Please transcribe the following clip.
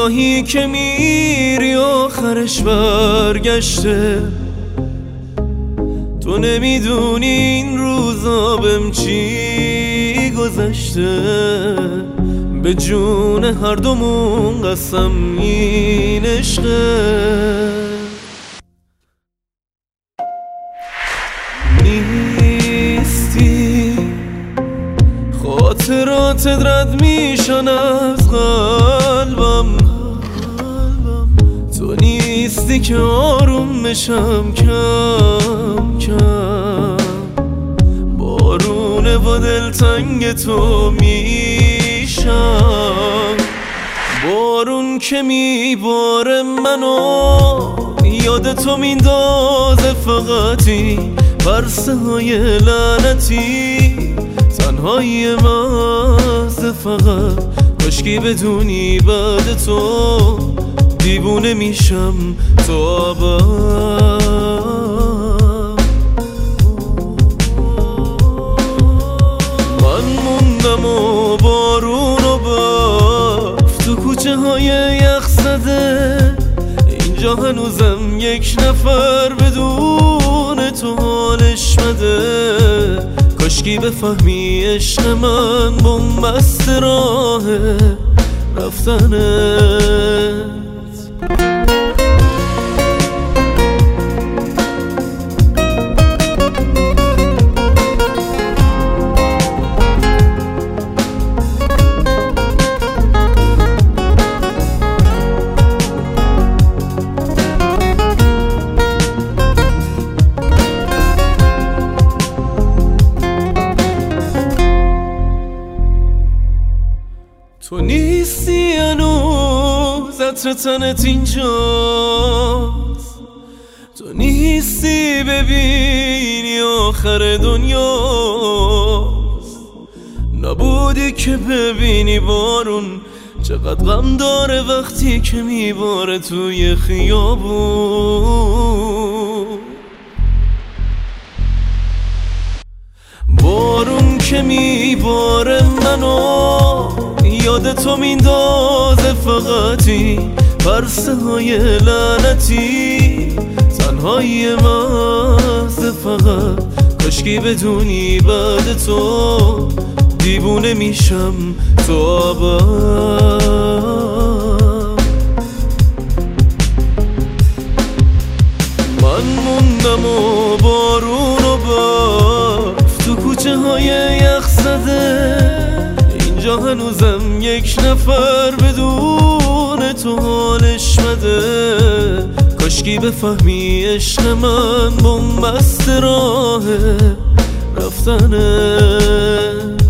راهی که میری آخرش برگشته. تو نمیدونی این روزا بهم چی گذشته. به جون هر دومون قسم این عشقه. نیستی خاطرات رد میشن از قلبم. تو نیستی که آروم بشم کم کم. بارونه و دلتنگ تو میشم. بارون که میباره منو یاد تو میندازه. فقطی برسه های لعنتی تنهای مزه. فقط کاشکی بدونی بعد تو دیوونه میشم تو ابد. من موندم و بارون و برف تو کوچه های یخ زده. اینجا هنوزم یک نفر بدون تو حالش بده. کاشکی بفهمی عشق من بنبست راه رفتنت. تو نیستی هنوز عطر تنت اینجاست. تو نیستی ببینی آخر دنیاست. نبودی که ببینی بارون چقدر غم داره وقتی که میباره توی خیابون. بارون که میباره منو یاد تو میندازه. فقطی برسه های لعنتی تنهای مزه. فقط کاشکی بدونی بعد تو دیوونه میشم تو ابد. من موندم و بارون و برف تو کوچه های یخ زده. اینجا هنوزم یک نفر بدون تو حالش بده. کاشکی بفهمی عشق من بنبست راه رفتنه.